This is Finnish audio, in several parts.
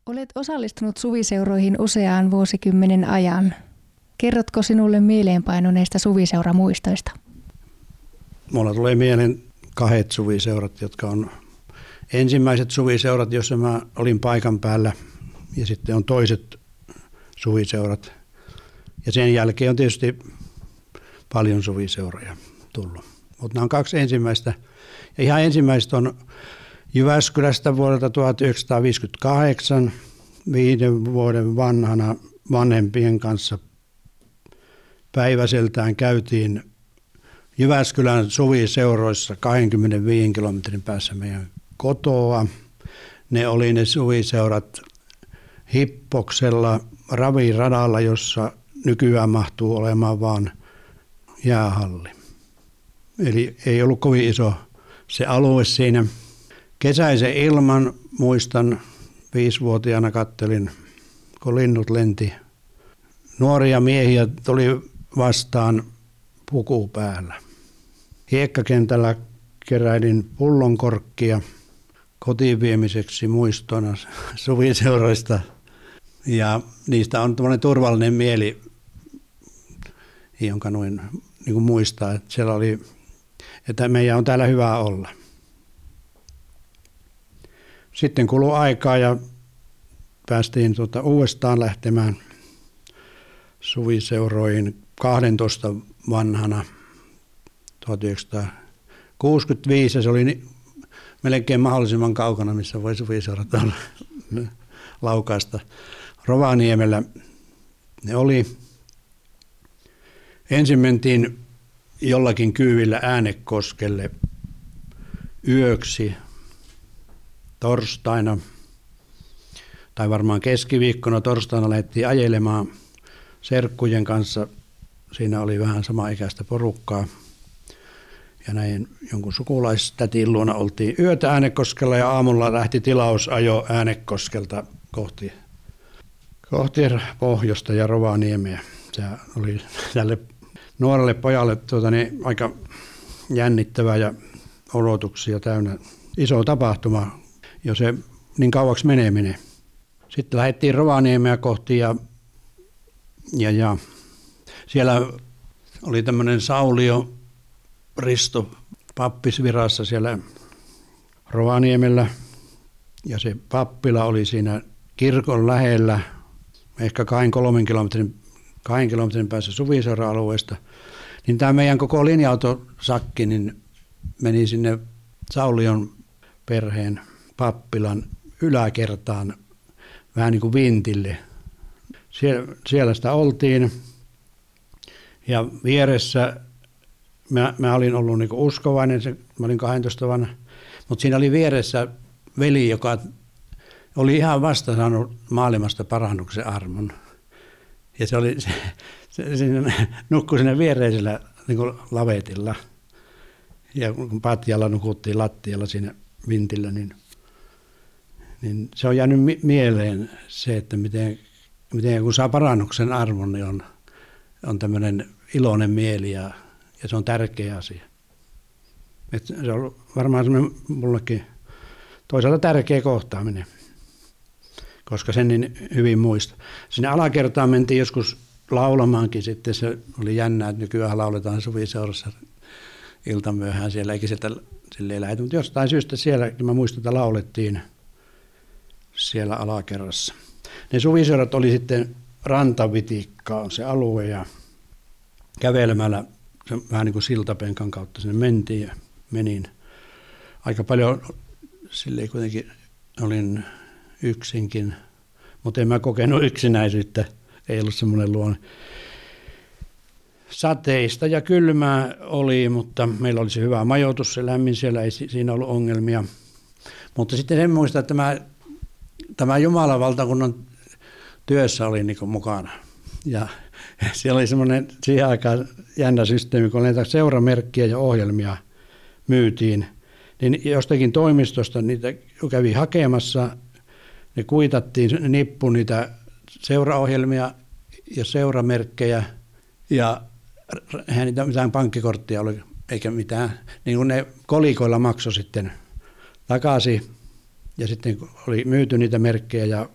Olet osallistunut suviseuroihin useaan vuosikymmenen ajan. Kerrotko sinulle mieleenpainuneista suviseuramuistoista? Mulla tulee mieleen 2 suviseurat, jotka on ensimmäiset suviseurat, joissa mä olin paikan päällä, ja sitten on toiset suviseurat. Ja sen jälkeen on tietysti paljon suviseuroja tullut. Mutta nämä on 2 ensimmäistä. Ja ihan ensimmäiset on Jyväskylästä vuodelta 1958, 5 vuoden vanhana vanhempien kanssa päiväseltään käytiin Jyväskylän suviseuroissa 25 kilometrin päässä meidän kotoa. Ne oli ne suviseurat Hippoksella raviradalla, jossa nykyään mahtuu olemaan vaan jäähalli. Eli ei ollut kovin iso se alue siinä. Kesäisen ilman muistan 5-vuotiaana kattelin, kun linnut lenti. Nuoria miehiä tuli vastaan puku päällä. Hiekkakentällä keräilin pullonkorkkia kotiin viemiseksi muistona suviseuroista. Ja niistä on tämmöinen turvallinen mieli, jonka noin niin kuin muistaa, että siellä oli, että meidän on täällä hyvä olla. Sitten kului aikaa ja päästiin uudestaan lähtemään suviseuroihin 12 vanhana 1965, ja se oli melkein mahdollisimman kaukana, missä voi suviseurat olla Laukaasta. Rovaniemellä ne oli. Ensin mentiin jollakin kyydillä Äänekoskelle yöksi torstaina, tai varmaan keskiviikkona torstaina lähdettiin ajelemaan serkkujen kanssa. Siinä oli vähän samaikäistä porukkaa. Ja näin jonkun sukulaistätin luona oltiin yötä Äänekoskella, ja aamulla lähti tilausajo Äänekoskelta kohti pohjoista ja Rovaniemeä. Se oli tälle nuorelle pojalle aika jännittävä ja odotuksia täynnä iso tapahtuma, jo se niin kauaksi menee. Sitten lähdettiin Rovaniemeä kohti ja siellä oli tämmöinen Saulio Risto pappisvirassa siellä Rovaniemellä, ja se pappila oli siinä kirkon lähellä, ehkä 2 kilometrin päässä suviseura-alueesta. Niin tämä meidän koko linja-autosakki niin meni sinne Saulion perheen pappilan yläkertaan vähän niin kuin vintille. Siellä sitä oltiin, ja vieressä mä olin ollut niin kuin uskovainen, mä olin 12 vanha, mutta siinä oli vieressä veli, joka oli ihan vasta saanut maailmasta parannuksen armon. Ja se nukkui siinä viereisellä niin kuin lavetilla. Ja kun patjalla nukuttiin lattialla siinä vintillä, niin se on jäänyt mieleen se, että miten kun saa parannuksen arvon, niin on tämmöinen iloinen mieli, ja se on tärkeä asia. Et se on varmaan semmoinen mullekin toisaalta tärkeä kohtaaminen, koska sen niin hyvin muista. Sinne alakertaan mentiin joskus laulamaankin sitten, se oli jännää, että nykyään lauletaan suviseurassa iltamyöhään siellä, eikä sieltä silleen lähety, mutta jostain syystä siellä, mä muistan, että laulettiin siellä alakerrassa. Ne suviseurat oli sitten Rantavitikka on se alue, ja kävelemällä vähän niin kuin siltapenkan kautta sinne mentiin ja menin. Aika paljon silleen kuitenkin olin yksinkin, mutta en mä kokenut yksinäisyyttä, ei ollut semmoinen luonne. Sateista ja kylmää oli, mutta meillä oli se hyvä majoitus, se lämmin siellä, ei siinä ollut ongelmia. Mutta sitten en muista, että tämä Jumalan valtakunnan työssä oli niin kuin mukana. Ja siellä oli semmoinen siihen aikaan jännä systeemi, kun näitä seuramerkkiä ja ohjelmia myytiin, niin jostakin toimistosta niitä kävi hakemassa, ne kuitattiin, ne nippu niitä seuraohjelmia ja seuramerkkejä, ja eihän niitä mitään pankkikorttia oli eikä mitään, niin kun ne kolikoilla maksoi sitten takaisin, ja sitten oli myyty niitä merkkejä ja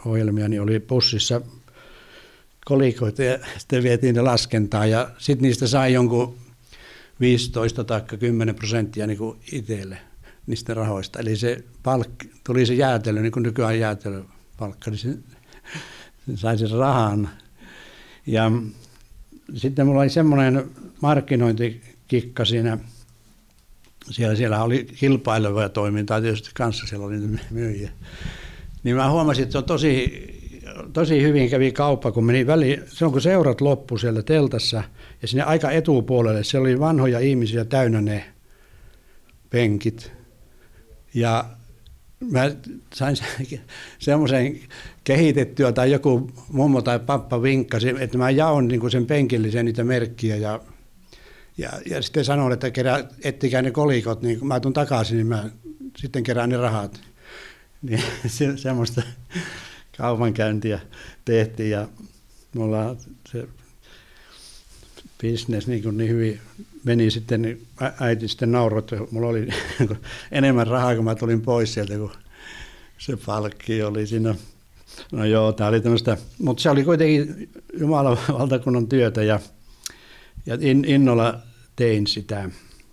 ohjelmia, niin oli pussissa kolikoita ja sitten vietiin ne laskentaan ja sitten niistä sai jonkun 15 tai 10% niin kuin itselle niistä rahoista. Eli se tuli se jäätelö, niin kuin nykyään jäätelöpalkka, niin se sai sen rahan. Ja sitten mulla oli semmoinen markkinointikikka siinä. Siellä oli kilpailevaa toimintaa tietysti kanssa, siellä oli myyjiä. Niin mä huomasin, että se on tosi hyvin kävi kauppa, kun meni väliin, silloin kun seurat loppu siellä teltassa ja sinne aika etupuolelle, siellä oli vanhoja ihmisiä täynnä ne penkit. Ja mä sain semmoisen kehitettyä tai joku mummo tai pappa vinkkasi, että mä jaon niin kuin sen penkillisen niitä merkkiä ja sitten sanoin, että ettikää ne kolikot, niin kun mä tuun takaisin, niin mä sitten kerään ne rahat. Niin semmoista kaupankäyntiä tehtiin ja mulla se business niin hyvin meni sitten, niin äiti sitten nauroi, että mulla oli enemmän rahaa, kun mä tulin pois sieltä, kun se palkki oli siinä. No joo, tää oli tämmöistä, mutta se oli kuitenkin Jumalan valtakunnan työtä ja innolla tein sitä.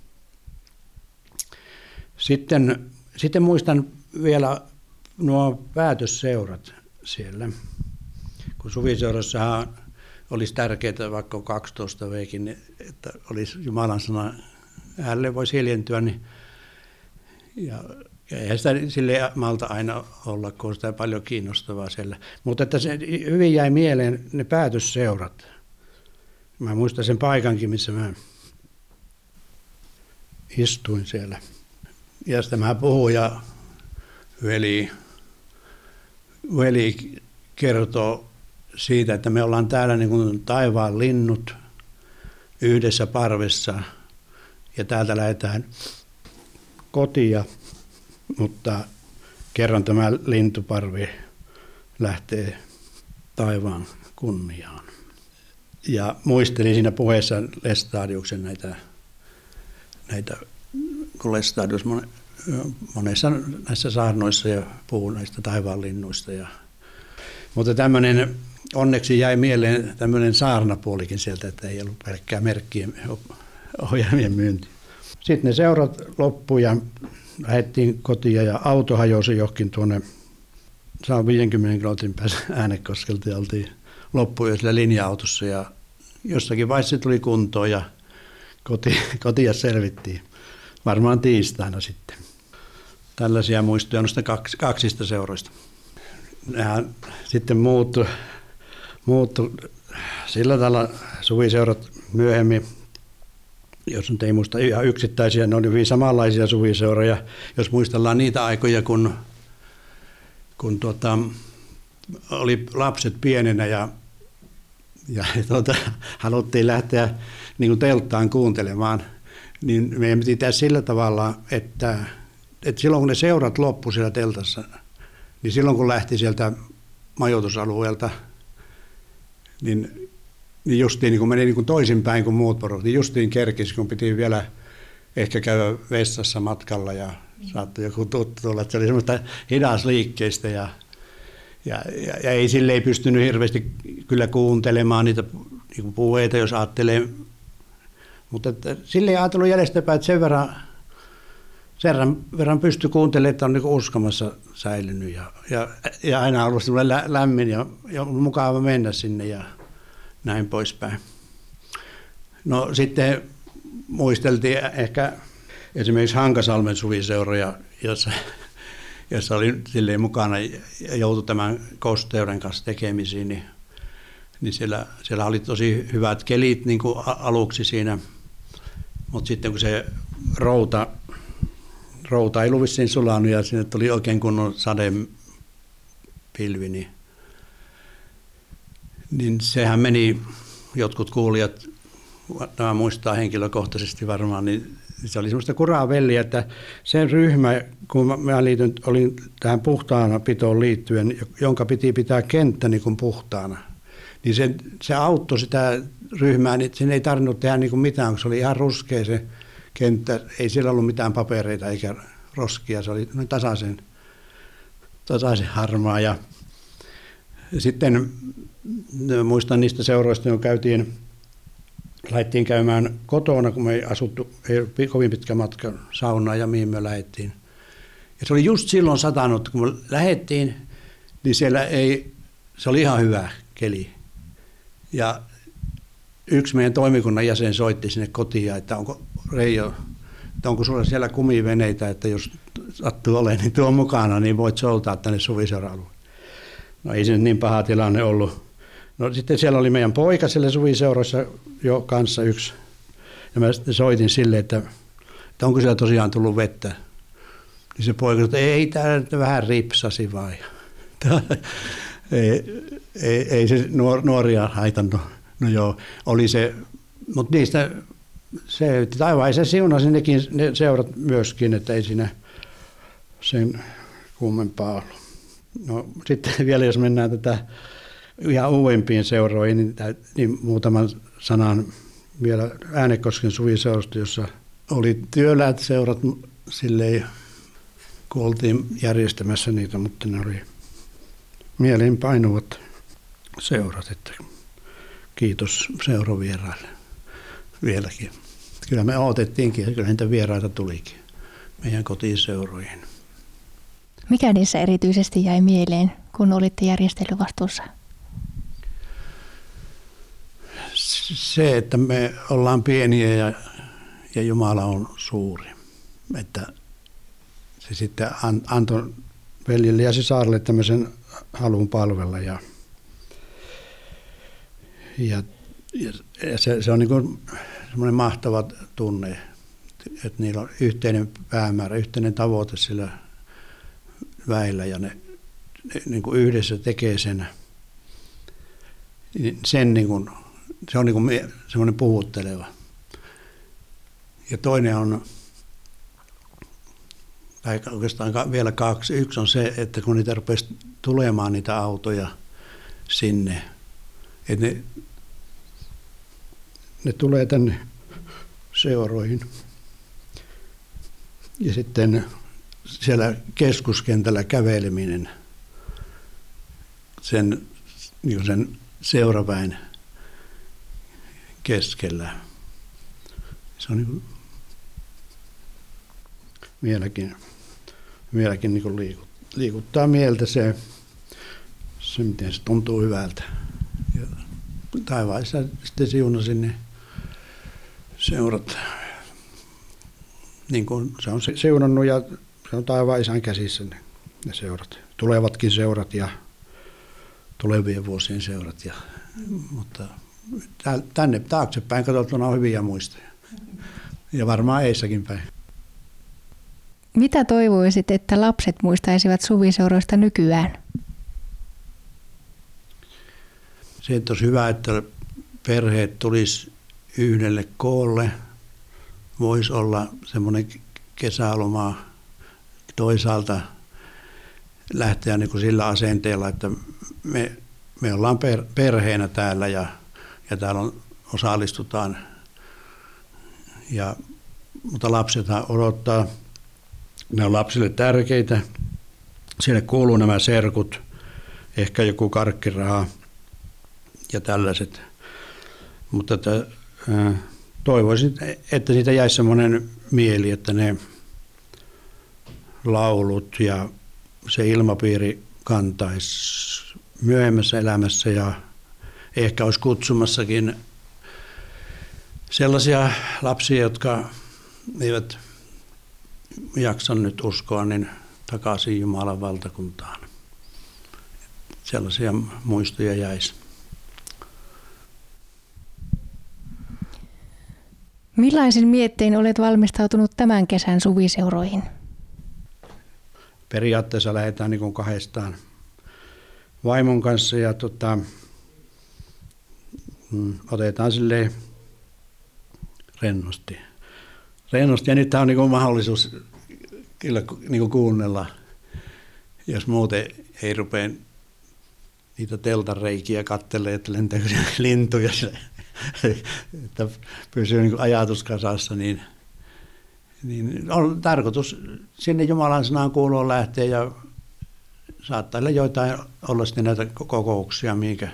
Sitten muistan vielä nuo päätösseurat siellä, kun suviseurassahan olisi tärkeää vaikka 12 veikin, että olisi Jumalan sana äänelle voisi hiljentyä, niin ja eihän sitä sille malta aina olla, kun on sitä paljon kiinnostavaa siellä. Mutta että se hyvin jäi mieleen ne päätösseurat. Mä muistan sen paikankin, missä mä istuin siellä. Ja sitten mä puhuin ja veli kertoo siitä, että me ollaan täällä niin kuin taivaan linnut yhdessä parvessa ja täältä lähdetään kotia, mutta kerran tämä lintuparvi lähtee taivaan kunniaan. Ja muistelin siinä puheessa Lestadiuksen näitä kun Lestadius monessa näissä saarnoissa ja puhuu näistä taivaanlinnuista. Mutta tämmöinen, onneksi jäi mieleen tämmöinen saarnapuolikin sieltä, että ei ollut pelkkää merkkien ohjelmien myynti. Sitten ne seurat loppui ja lähdettiin kotiin ja auto hajosi johonkin tuonne 50 kilometrin päässä Äänekoskelta ja oltiin loppuyöllä linja-autossa ja jossakin vaiheessa se tuli kuntoon ja kotia selvittiin. Varmaan tiistaina sitten. Tällaisia muistoja noista kaksista seuroista. Nehän sitten muuttui sillä tavalla suviseurat myöhemmin, jos nyt ei muista ihan yksittäisiä, ne oli hyvin samanlaisia suviseuroja, jos muistellaan niitä aikoja, kun oli lapset pienenä ja haluttiin lähteä niin kuin telttaan kuuntelemaan, niin meidän piti tehdä sillä tavalla, että silloin kun ne seurat loppu siellä teltassa, niin silloin kun lähti sieltä majoitusalueelta, niin justiin niin kun meni niin kuin toisinpäin kuin muut porot, niin justiin kerkisi, kun piti vielä ehkä käydä vessassa matkalla ja saattoi joku tuttu tulla, että se oli semmoista hidasliikkeistä ja ei sille ei pystynyt hirveästi kyllä kuuntelemaan niitä niin puheita, jos ajattelee, mutta sille ei ajatellut jäljestäpäin, että sen verran pystyi kuuntelemaan, että on niin uskomassa säilynyt ja aina ollut semmoinen lämmin ja mukava mennä sinne ja näin poispäin. No sitten muisteltiin ehkä esimerkiksi Hankasalmen suviseuroja, jossa oli silleen mukana ja joutui tämän kosteuden kanssa tekemisiin, niin siellä oli tosi hyvät kelit niin kuin aluksi siinä, mutta sitten kun se routa ei ollut vissiin sulanut ja sinne tuli oikein kunnon sadepilvi, niin sehän meni, jotkut kuulijat, nämä muistaa henkilökohtaisesti varmaan, niin se oli semmoista kuraa velliä, että sen ryhmä, kun mä olin tähän puhtaana pitoon liittyen, jonka piti pitää kenttä niin kuin puhtaana, niin se auttoi sitä ryhmää, niin sen ei tarvinnut tehdä niin kuin mitään, kun se oli ihan ruskea se kenttä, ei siellä ollut mitään papereita eikä roskia, se oli tasaisen harmaa Sitten muistan niistä seuroista, kun lähdettiin käymään kotona, kun me ei asuttu, ei kovin pitkä matka saunaan ja mihin me lähdettiin. Ja se oli just silloin satanut, kun me lähdettiin, niin se oli ihan hyvä keli. Ja yksi meidän toimikunnan jäsen soitti sinne kotiin, että onko Reijo, että onko sulla siellä kumiveneitä, että jos sattuu olemaan, niin tuo mukana, niin voit soutaa tänne Suviseura-alueelle. No ei se nyt niin paha tilanne ollut. No sitten siellä oli meidän poika siellä Suviseurassa jo kanssa yksi. Ja mä sitten soitin sille, että onko siellä tosiaan tullut vettä. Niin se poika sanoi, että ei täällä vähän ripsasi vai. ei se nuoria haitannut. No joo, oli se, mutta niistä se taivaisen siunasi ne seurat myöskin, että ei siinä sen kummempaa ollut. No sitten vielä jos mennään tätä ihan uudempiin seuroihin, niin muutaman sanan vielä Äänekosken Suviseurasta, jossa oli työläät seurat silleen, kun oltiin järjestämässä niitä, mutta ne oli mieleenpainuvat seurat, että kiitos seurovieraille vieläkin. Kyllä me odotettiinkin ja kyllä niitä vieraita tulikin meidän kotiseuroihin. Mikä niissä erityisesti jäi mieleen, kun olitte järjestelyvastuussa? Se, että me ollaan pieniä ja Jumala on suuri. Että se sitten antoi veljelle ja sisarille tämmöisen halun palvella. Ja se on niin kuin semmoinen mahtava tunne, että niillä on yhteinen päämäärä, yhteinen tavoite sillä väillä ja ne niin kuin yhdessä tekee sen niin kuin, se on niin kuin semmoinen puhutteleva. Ja toinen on, tai oikeastaan vielä kaksi. Yksi on se, että kun niitä rupesi tulemaan niitä autoja sinne, että ne tulee tänne seuroihin. Ja sitten siellä keskuskentällä käveleminen sen seuraväen keskellä. Se on niin vieläkin niin liikuttaa mieltä se, miten se tuntuu hyvältä. Ja taivaissa sitten siunasi ne seurat, niin kuin se on siunannut ja se on taivaan isän käsissä ne seurat. Tulevatkin seurat ja tulevien vuosien seurat. Mutta tänne taaksepäin katsottuna on hyviä muistoja. Ja varmaan eissäkin päin. Mitä toivoisit, että lapset muistaisivat suviseuroista nykyään? Se olisi hyvä, että perheet tulisi yhdelle koolle. Voisi olla semmoinen kesäloma toisaalta lähteä niin kuin sillä asenteella, että me ollaan perheenä täällä ja täällä osallistutaan. Mutta lapsethan odottaa, ne on lapsille tärkeitä. Sinne kuuluu nämä serkut, ehkä joku karkkiraha ja tällaiset. Mutta toivoisin, että siitä jäisi semmoinen mieli, että ne laulut ja se ilmapiiri kantaisi myöhemmässä elämässä ja ehkä olisi kutsumassakin sellaisia lapsia, jotka eivät jaksa nyt uskoa niin takaisin Jumalan valtakuntaan. Sellaisia muistoja jäisi. Millaisin miettein olet valmistautunut tämän kesän suviseuroihin? Periaatteessa lähdetään niin kuin kahdestaan vaimon kanssa ja otetaan silleen rennosti. Ja nyt on niin kuin mahdollisuus kyllä niin kuin kuunnella, jos muuten ei rupea niitä teltanreikiä katselemaan, että lentääkö lintuja, että pysyy niin kuin ajatus kasassa, niin on tarkoitus sinne Jumalan sanaan kuulua lähteä ja saattaa joitain olla sitten näitä kokouksia,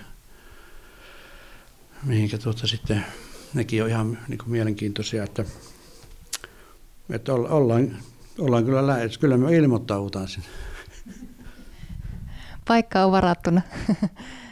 mihinkä sitten nekin on ihan niin kuin mielenkiintoisia, että ollaan kyllä lähes. Kyllä me ilmoittaudutaan sinne. Paikka on varattuna.